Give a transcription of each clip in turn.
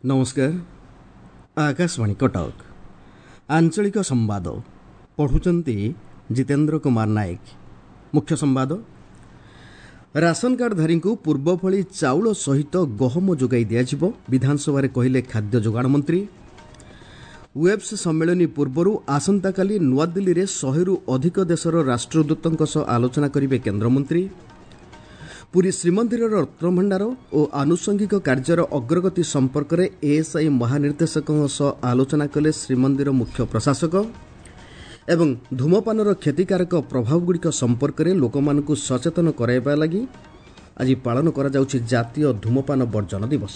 नमस्कार। आकाशवाणी कटक आंचलिक संवाद पढ़ुचंती जितेंद्र कुमार नायक। मुख्य संवाद। राशन कार्डधारी को पूर्व भली चाउल सहित गहम जोगाई दिया विधानसभा कहले खाद्य जोगाण मंत्री। वेब्स सम्मेलन पूर्व आसंता काली नुआदिल्ली में 100 अधिक देशर राष्ट्रदूतों सह आलोचना करेंगे केन्द्रमंत्री। पुरी श्रीमंदिर रत्नभंडार और आनुषंगिक कार्यर अग्रगति संपर्क में एएसआई महानिर्देशकों सह आलोचना कले श्रीमंदिर मुख्य प्रशासक। एवं धूमपानर क्षतिकारक प्रभावगुड़िक संपर्क में लोकमानकु सचेतन कराइबा लागि आज पालन करा जाउछि जातीय धूमपान वर्जन दिवस।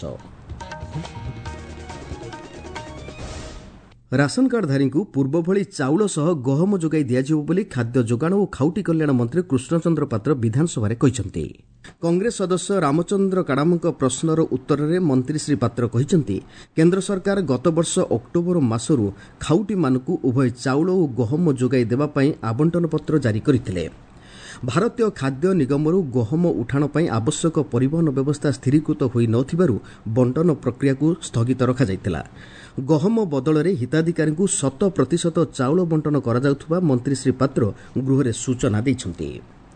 राशन कार्डधारी को पूर्व भली चाउल सह गहम जोगाई दियाजिबो बोली खाद्य जोगाण और खाउटी कल्याण मंत्री कृष्णचंद्र पात्र विधानसभा कहते। कांग्रेस सदस्य रामचंद्र काडामଙ୍କ प्रश्नर उत्तर में मंत्री श्री पात्र कहते केन्द्र सरकार गत वर्ष अक्टोबर मासरू खाउटी मानकु उभय चाउल और गहम जोगाई देबा पई आवंटन पत्र जारी करथिले। भारतीय खाद्य निगमरू गहम उठाण पई आवश्यक परिवहन व्यवस्था स्थिरीकृत होई नथिबारु बंटन प्रक्रिया को स्थगित रखा जायतिला। गहम बदल में हिताधिकारी को 100% चाउल बंटन करा जाउथबा मंत्री श्री पात्र गृह में सूचना दैछंती।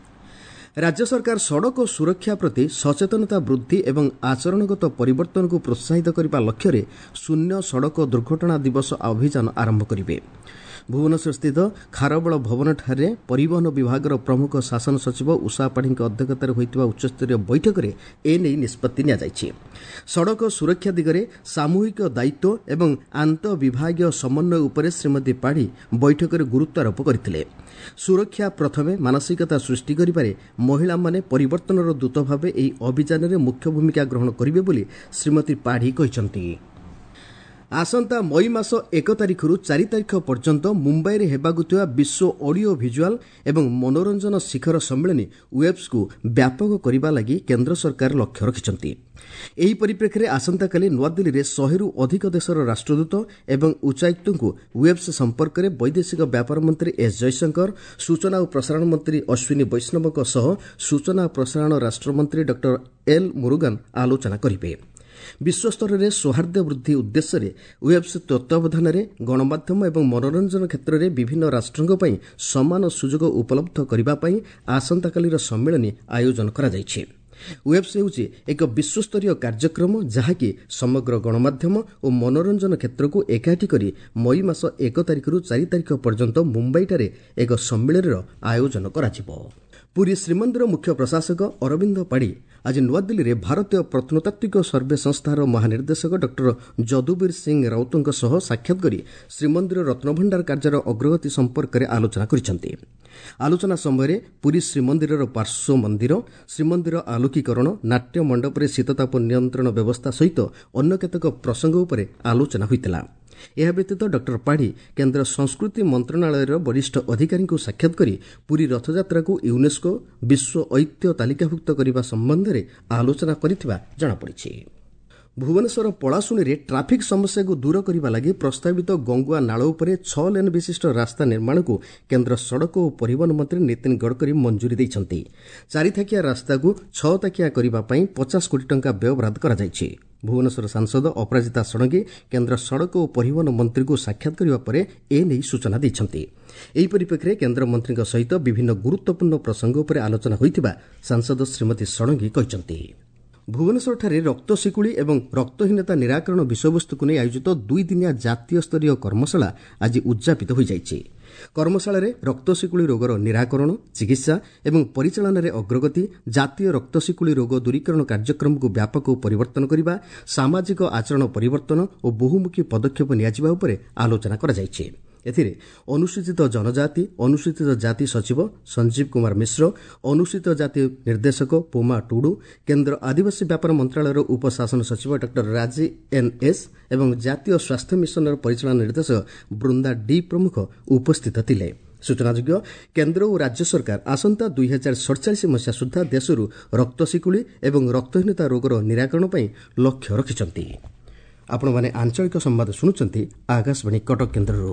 राज्य सरकार सड़क सुरक्षा प्रति सचेतनता वृद्धि एवं आचरणगत परिवर्तन को प्रोत्साहित करने लक्ष्य रे शून्य सड़क दुर्घटना दिवस अभियान आरंभ करेंगे। भुवनेश्वर स्थित खारबल भवन ठारे परिवहन विभाग प्रमुख शासन सचिव उषा पाढ़ी अध्यक्षतार होइतिबा उच्चस्तरीय बैठक में एने निष्पत्ति निया जायछि। सड़क सुरक्षा दिगरे सामूहिक दायित्व एवं आंत विभागीय समन्वय उपरे श्रीमती पाढ़ी बैठक में गुरुत्वारोप करथिले। सुरक्षा प्रथमे मानसिकता सृष्टि करिबारे महिला माने परिवर्तनर दूत भावे एही अभियान में मुख्य भूमिका ग्रहण करिवे बोली श्रीमती पाढ़ी कहिसंती। आसंता मई मास 1 तारिखରୁ 4 तारिख पर्यंत मुंबई रे हेबाकु थिबा विश्व ऑडियो विजुअल एवं मनोरंजन शिखर सम्मेलन वेब्स को व्यापक करने लगी केंद्र सरकार लक्ष्य रखिछंती। एही परिप्रेक्षी आसंता काली नुआदिल्ली में 100 अधिक देशर राष्ट्रदूत एवं उच्चायुक्तों को वेब्स संपर्क में वैदेशिक व्यापार मंत्री एस जयशंकर, सूचना और प्रसारण मंत्री अश्विनी वैष्णव सह सूचना और प्रसारण राष्ट्रमंत्री डॉक्टर एल मुरुगन आलोचना करेंगे। विश्वस्तर में सौहार्द वृद्धि उद्देश्य वेब्स तत्वावधान में गणमाध्यम एवं मनोरंजन क्षेत्र में विभिन्न राष्ट्रों पर समान सुजोग उपलब्ध करने आसंता कालीर सम्मेलन आयोजन करा जायछि। वेब्स हेउछि एक विश्वस्तरीय कार्यक्रम जहाँकि समग्र गणमाध्यम और मनोरंजन क्षेत्र को एकाठी करी मई मास 1 तारिखରୁ 4 तारिख पर्यंत मुंबई ठारे एक सम्मेलन आयोजन कराजिबो। पुरी श्रीमंदिर मुख्य प्रशासक अरविंद पाढ़ी आज नुआदिल्ली में भारतीय प्रत्नतात्विक सर्वे संस्थार महानिर्देशक डॉक्टर जदुबीर सिंह राउतों सह साक्षात करी श्रीमंदिर रत्नभंडार कार्यर अग्रगति संपर्क में आलोचना करिसेंती। आलोचना समय पुरी श्रीमंदिर पार्श्व मंदिर, श्रीमंदिर आलोकीकरण, नाट्य मंडप में शीतताप नियंत्रण व्यवस्था सहित अन्य केतक प्रसंग उपर आलोचना होइतिला। यह व्यतीत डॉक्टर पाढ़ी केन्द्र संस्कृति मंत्रणालय वरिष्ठ अधिकारी को साक्षात करी पुरी रथयात्रा को यूनेस्को विश्व ऐतिह्य तालिकाभुक्त करने संबंध में आलोचना करिथिबा जଣାपड़िछि। भुवनेश्वर पलाशुणी में ट्राफिक समस्या को दूर करने लगी प्रस्तावित गंगुआ नाल उपरे 6 लेन विशिष्ट रास्ता निर्माण को केन्द्र सड़क और परिवहन मंत्री नितिन गडकरी मंजूरी देइछंती। 4 थाकिया रास्ता को 6 थाकिया करने 50 कोटी टंका व्ययबराद करा जायछि। भुवनेश्वर सांसद अपराजिता षडंगी केन्द्र सड़क और परिवहन मंत्री को साक्षात करने पर एने सूचना देइछंती। एही परिप्रेक्षी केन्द्र मंत्री सहित विभिन्न गुरुत्वपूर्ण प्रसंग उपर आलोचना होइतिबा सांसद श्रीमती षडंगी कहिसंती। भुवनेश्वर ठारे रक्त शिकुड़ी एवं रक्तहीनता निराकरण विषयवस्तु को नहीं आयोजित 2 दिनिया जातीय स्तरीय कर्मशाला आज उद्यापित हो जाइछि। कर्मशाला रे रक्त शिकुड़ी रोगर निराकरण, चिकित्सा एवं परिचालन रे अग्रगति, जातीय रक्त शिकुड़ी रोग दूरीकरण कार्यक्रम को व्यापक परिवर्तन करने, सामाजिक आचरण परिवर्तन और बहुमुखी पदक्षेप नियाजिबा उपरे आलोचना करा जाइछि। एथिरे अनुसूचित जनजाति अनुसूचित जाति सचिव संजीव कुमार मिश्र, अनुसूचित जाति निर्देशक पोमा टुडू, केन्द्र आदिवासी व्यापार मंत्रालय उपशासन सचिव डॉक्टर राजी एनएस एवं जातीय स्वास्थ्य मिशन परिचालन निर्देशक बृंदा डी प्रमुख उपस्थित थिले। सूचनायोग्य केन्द्र और राज्य सरकार आसंता 2047 मसीहा सुधा देशरू रक्त शिकुड़ी एवं रक्तहीनता रोगर निराकरण पर लक्ष्य रखिछंती। आपण माने आंचलिक संवाद शुणुचंती आकाशवाणी कटक केन्द्ररू।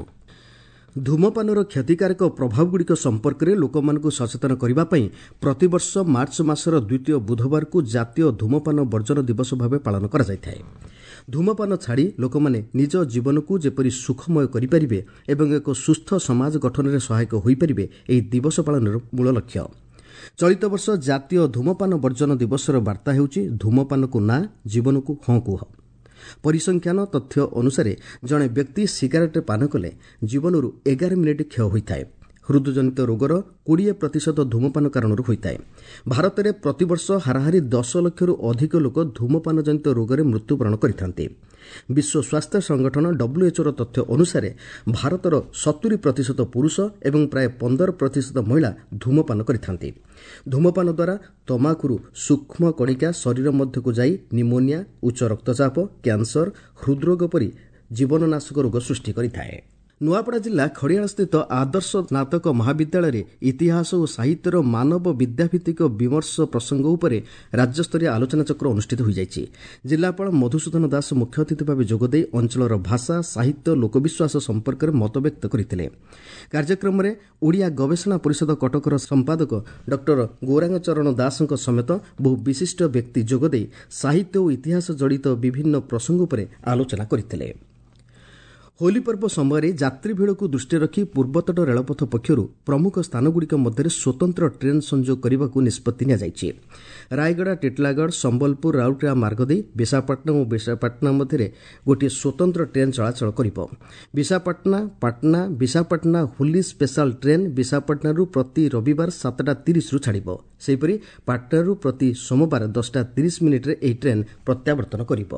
धूमपानर क्षतिकारक प्रभावगुड़िक संपर्क में लोक सचेतन करने प्रतिवर्ष मार्च मासर द्वितीय बुधवार को जातीय धूमपान वर्जन दिवस भाव पालन कर ଧୂମପାନ ଛାଡ଼ି ଲୋକମାନେ ନିଜ ଜୀବନକୁ ଯେପରି ସୁଖମୟ କରିପାରିବେ ଏବଂ ଏକ ସୁସ୍ଥ ସମାଜ ଗଠନରେ ସହାୟକ ହୋଇପାରିବେ ଏହି ଦିବସ ପାଳନର ମୂଳ ଲକ୍ଷ୍ୟ। ଚଳିତ ବର୍ଷ ଜାତୀୟ ଧୂମପାନ ବର୍ଜନ ଦିବସର ବାର୍ତ୍ତା ହେଉଛି ଧୂମପାନକୁ ନା, ଜୀବନକୁ ହଁ କୁହ। ପରିସଂଖ୍ୟାନ ତଥ୍ୟ ଅନୁସାରେ ଜଣେ ବ୍ୟକ୍ତି ସିଗାରେଟ୍ ପାନ କଲେ ଜୀବନରୁ 11 ମିନିଟ୍ କ୍ଷୟ ହୋଇଥାଏ। ହୃଦଜନିତ ରୋଗର 20% ଧୂମପାନ କାରଣରୁ ହୋଇଥାଏ। ଭାରତରେ ପ୍ରତିବର୍ଷ ହାରାହାରି 10 ଲକ୍ଷରୁ ଅଧିକ ଲୋକ ଧୂମପାନ ଜନିତ ରୋଗରେ ମୃତ୍ୟୁବରଣ କରିଥାନ୍ତି। ବିଶ୍ୱ ସ୍ୱାସ୍ଥ୍ୟ ସଂଗଠନ WHOର ତଥ୍ୟ ଅନୁସାରେ ଭାରତର 70% ପୁରୁଷ ଏବଂ ପ୍ରାୟ 15% ମହିଳା ଧୂମପାନ କରିଥାନ୍ତି। ଧୂମପାନ ଦ୍ୱାରା ତମାଖୁରୁ ସୂକ୍ଷ୍ମ କଣିକା ଶରୀର ମଧ୍ୟକୁ ଯାଇ ନିମୋନିଆ, ଉଚ୍ଚ ରକ୍ତଚାପ, କ୍ୟାନ୍ସର, ହୃଦରୋଗ ପରି ଜୀବନନାଶକ ରୋଗ ସୃଷ୍ଟି କରିଥାଏ। ନୂଆପଡ଼ା ଜିଲ୍ଲା ଖଡ଼ିଆଳସ୍ଥିତ ଆଦର୍ଶ ସ୍ନାତକ ମହାବିଦ୍ୟାଳୟରେ ଇତିହାସ ଓ ସାହିତ୍ୟର ମାନବ ବିଦ୍ୟାଭିତ୍ତିକ ବିମର୍ଶ ପ୍ରସଙ୍ଗ ଉପରେ ରାଜ୍ୟସ୍ତରୀୟ ଆଲୋଚନାଚକ୍ର ଅନୁଷ୍ଠିତ ହୋଇଯାଇଛି। ଜିଲ୍ଲାପାଳ ମଧୁସୂଦନ ଦାସ ମୁଖ୍ୟ ଅତିଥି ଭାବେ ଯୋଗଦେଇ ଅଞ୍ଚଳର ଭାଷା, ସାହିତ୍ୟ, ଲୋକବିଶ୍ୱାସ ସମ୍ପର୍କରେ ମତବ୍ୟକ୍ତ କରିଥିଲେ। କାର୍ଯ୍ୟକ୍ରମରେ ଓଡ଼ିଆ ଗବେଷଣା ପରିଷଦ କଟକର ସମ୍ପାଦକ ଡକ୍ଟର ଗୌରାଙ୍ଗଚରଣ ଦାସଙ୍କ ସମେତ ବହୁ ବିଶିଷ୍ଟ ବ୍ୟକ୍ତି ଯୋଗଦେଇ ସାହିତ୍ୟ ଓ ଇତିହାସ ଜଡ଼ିତ ବିଭିନ୍ନ ପ୍ରସଙ୍ଗ ଉପରେ ଆଲୋଚନା କରିଥିଲେ। ହୋଲି ପର୍ବ ସମୟରେ ଯାତ୍ରୀ ଭିଡ଼କୁ ଦୃଷ୍ଟିରେ ରଖି ପୂର୍ବତଟ ରେଳପଥ ପକ୍ଷରୁ ପ୍ରମୁଖ ସ୍ଥାନଗୁଡ଼ିକ ମଧ୍ୟରେ ସ୍ୱତନ୍ତ୍ର ଟ୍ରେନ୍ ସଂଯୋଗ କରିବାକୁ ନିଷ୍ପତ୍ତି ନିଆଯାଇଛି। ରାୟଗଡ଼ା, ଟିଟିଲାଗଡ଼, ସମ୍ବଲପୁର, ରାଉରକେଲା ମାର୍ଗ ଦେଇ ବିଶାଖାପାଟଣା ଓ ବିଶାଖାପାଟଣା ମଧ୍ୟରେ ଗୋଟିଏ ସ୍ୱତନ୍ତ୍ର ଟ୍ରେନ୍ ଚଳାଚଳ କରିବ। ବିଶାଖାପାଟଣା, ପାଟନା, ବିଶାଖାପାଟଣା ହୋଲି ସ୍ପେଶାଲ ଟ୍ରେନ୍ ବିଶାଖାପାଟଣାରୁ ପ୍ରତି ରବିବାର 7:30ରୁ ଛାଡ଼ିବ। ସେହିପରି ପାଟନାରୁ ପ୍ରତି ସୋମବାର 10:30 ଏହି ଟ୍ରେନ୍ ପ୍ରତ୍ୟାବର୍ତ୍ତନ କରିବ।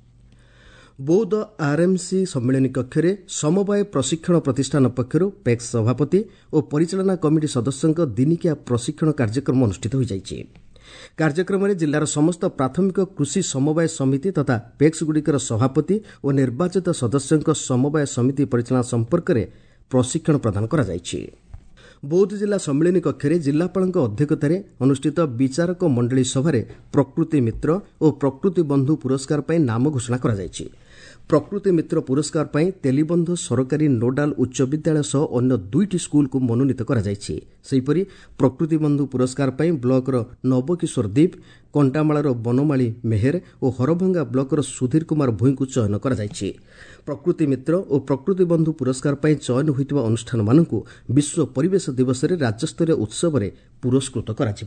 ବୌଦ୍ଧ ଆର୍ଏମ୍ସି ସମ୍ମିଳନୀ କକ୍ଷରେ ସମବାୟ ପ୍ରଶିକ୍ଷଣ ପ୍ରତିଷ୍ଠାନ ପକ୍ଷରୁ ପେକ୍ସ ସଭାପତି ଓ ପରିଚାଳନା କମିଟି ସଦସ୍ୟଙ୍କ ଦିନିକିଆ ପ୍ରଶିକ୍ଷଣ କାର୍ଯ୍ୟକ୍ରମ ଅନୁଷ୍ଠିତ ହୋଇଯାଇଛି। କାର୍ଯ୍ୟକ୍ରମରେ ଜିଲ୍ଲାର ସମସ୍ତ ପ୍ରାଥମିକ କୃଷି ସମବାୟ ସମିତି ତଥା ପେକ୍ସଗୁଡ଼ିକର ସଭାପତି ଓ ନିର୍ବାଚିତ ସଦସ୍ୟଙ୍କ ସମବାୟ ସମିତି ପରିଚାଳନା ସମ୍ପର୍କରେ ପ୍ରଶିକ୍ଷଣ ପ୍ରଦାନ କରାଯାଇଛି। ବୌଦ୍ଧ ଜିଲ୍ଲା ସମ୍ମିଳନୀ କକ୍ଷରେ ଜିଲ୍ଲାପାଳଙ୍କ ଅଧ୍ୟକ୍ଷତାରେ ଅନୁଷ୍ଠିତ ବିଚାରକ ମଣ୍ଡଳୀ ସଭାରେ ପ୍ରକୃତି ମିତ୍ର ଓ ପ୍ରକୃତି ବନ୍ଧୁ ପୁରସ୍କାର ପାଇଁ ନାମ ଘୋଷଣା କରାଯାଇଛି। ପ୍ରକୃତି ମିତ୍ର ପୁରସ୍କାର ପାଇଁ ତେଲିବନ୍ଧ ସରକାରୀ ନୋଡାଲ ଉଚ୍ଚ ବିଦ୍ୟାଳୟ ସହ ଅନ୍ୟ 2ଟି ସ୍କୁଲକୁ ମନୋନୀତ କରାଯାଇଛି। ସେହିପରି ପ୍ରକୃତି ବନ୍ଧୁ ପୁରସ୍କାର ପାଇଁ ବ୍ଲକର ନବକିଶୋର ଦୀପ, କଣ୍ଟାମାଳର ବନମାଳୀ ମେହେର ଓ ହରଭଙ୍ଗା ବ୍ଲକର ସୁଧୀର କୁମାର ଭୂଇଁଙ୍କୁ ଚୟନ କରାଯାଇଛି। ପ୍ରକୃତି ମିତ୍ର ଓ ପ୍ରକୃତି ବନ୍ଧୁ ପୁରସ୍କାର ପାଇଁ ଚୟନ ହୋଇଥିବା ଅନୁଷ୍ଠାନମାନଙ୍କୁ ବିଶ୍ୱ ପରିବେଶ ଦିବସରେ ରାଜ୍ୟସ୍ତରୀୟ ଉତ୍ସବରେ ପୁରସ୍କୃତ କରାଯିବ।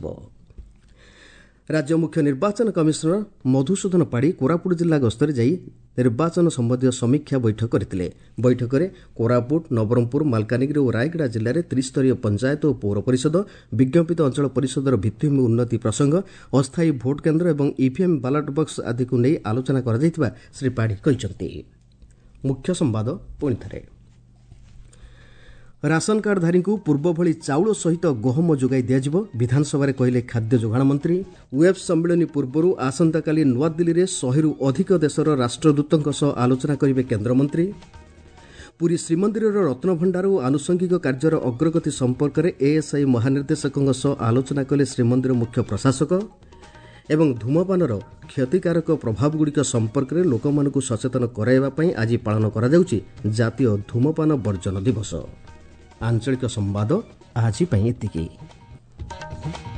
ରାଜ୍ୟ ମୁଖ୍ୟ ନିର୍ବାଚନ କମିଶନର ମଧୁସୂଦନ ପାଢ଼ୀ କୋରାପୁଟ ଜିଲ୍ଲା ଗସ୍ତରେ ଯାଇ ନିର୍ବାଚନ ସମ୍ବନ୍ଧୀୟ ସମୀକ୍ଷା ବୈଠକ କରିଥିଲେ। ବୈଠକରେ କୋରାପୁଟ, ନବରଙ୍ଗପୁର, ମାଲକାନଗିରି ଓ ରାୟଗଡ଼ା ଜିଲ୍ଲାରେ ତ୍ରିସ୍ତରୀୟ ପଞ୍ଚାୟତ ଓ ପୌର ପରିଷଦ, ବିଜ୍ଞପିତ ଅଞ୍ଚଳ ପରିଷଦର ଭିତ୍ତିଭୂମି ଉନ୍ନତି ପ୍ରସଙ୍ଗ, ଅସ୍ଥାୟୀ ଭୋଟ୍ କେନ୍ଦ୍ର ଏବଂ ଇଭିଏମ୍ ବାଲଟ ବକ୍ସ ଆଦିକୁ ନେଇ ଆଲୋଚନା କରାଯାଇଥିବା ଶ୍ରୀ ପାଢ଼ୀ କହିଛନ୍ତି। ମୁଖ୍ୟ ସମ୍ବାଦ ପୁଣିଥରେ। ରାସନ କାର୍ଡଧାରୀଙ୍କୁ ପୂର୍ବ ଭଳି ଚାଉଳ ସହିତ ଗହମ ଯୋଗାଇ ଦିଆଯିବ, ବିଧାନସଭାରେ କହିଲେ ଖାଦ୍ୟ ଯୋଗାଣ ମନ୍ତ୍ରୀ। ୱେବ୍ ସମ୍ମିଳନୀ ପୂର୍ବରୁ ଆସନ୍ତାକାଲି ନୂଆଦିଲ୍ଲୀରେ 100ରୁ ଅଧିକ ଦେଶର ରାଷ୍ଟ୍ରଦୂତଙ୍କ ସହ ଆଲୋଚନା କରିବେ କେନ୍ଦ୍ରମନ୍ତ୍ରୀ। ପୁରୀ ଶ୍ରୀମନ୍ଦିରର ରତ୍ନଭଣ୍ଡାର ଓ ଆନୁଷଙ୍ଗିକ କାର୍ଯ୍ୟର ଅଗ୍ରଗତି ସମ୍ପର୍କରେ ଏଏସ୍ଆଇ ମହାନିର୍ଦ୍ଦେଶକଙ୍କ ସହ ଆଲୋଚନା କଲେ ଶ୍ରୀମନ୍ଦିର ମୁଖ୍ୟ ପ୍ରଶାସକ। ଏବଂ ଧୂମପାନର କ୍ଷତିକାରକ ପ୍ରଭାବଗୁଡ଼ିକ ସମ୍ପର୍କରେ ଲୋକମାନଙ୍କୁ ସଚେତନ କରାଇବା ପାଇଁ ଆଜି ପାଳନ କରାଯାଉଛି ଜାତୀୟ ଧୂମପାନ ବର୍ଜନ ଦିବସ। ଆଞ୍ଚଳିକ ସମ୍ବାଦ ଆଜି ପାଇଁ ଏତିକି।